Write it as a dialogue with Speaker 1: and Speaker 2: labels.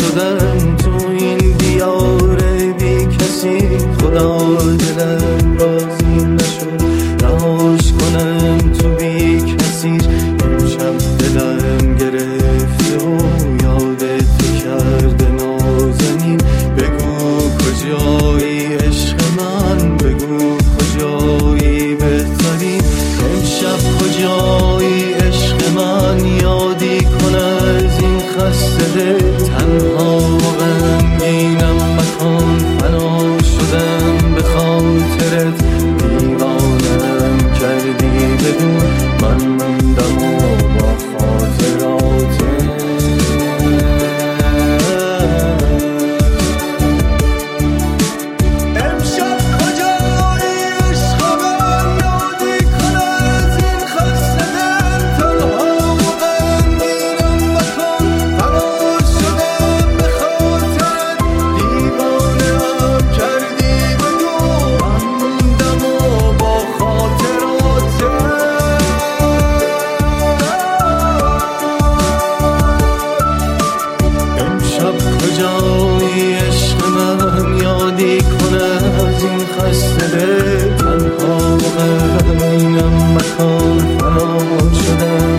Speaker 1: شدم تو این دیار بی کسی. خدا دلم راضی نشد رهاش کنم تو بی کسی. امشب دلم گرفته و یادت کرده نازنین. بگو کجایی عشق من، بگو کجایی بهترین. امشب کجایی عشق من، یادی کن از این خسته دل. تنها و غمگینم مکان فنا شدم به خاطرت. دیوانم کردی بدون من موندم و با خاطراتت. کجایی عشق من، یادی کنه از این خسته دل. تنها و غمگینم مکان فنا شدم